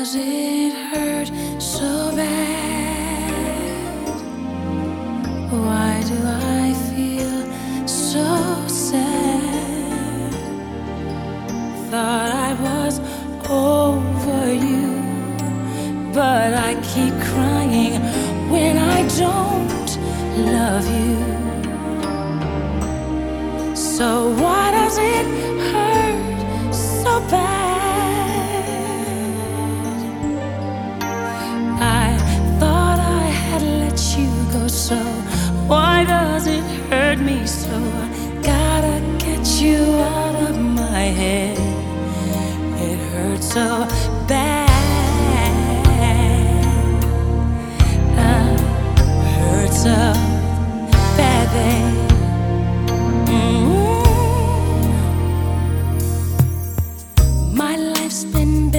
does it hurt so bad? Why do I feel so sad? Thought I was over you, but I keep crying when I don't love you. So why does it hurt so bad? I thought I had let you go, so why does it hurt me so? I gotta get you out of my head. It hurts so bad. Hurts so bad, babe.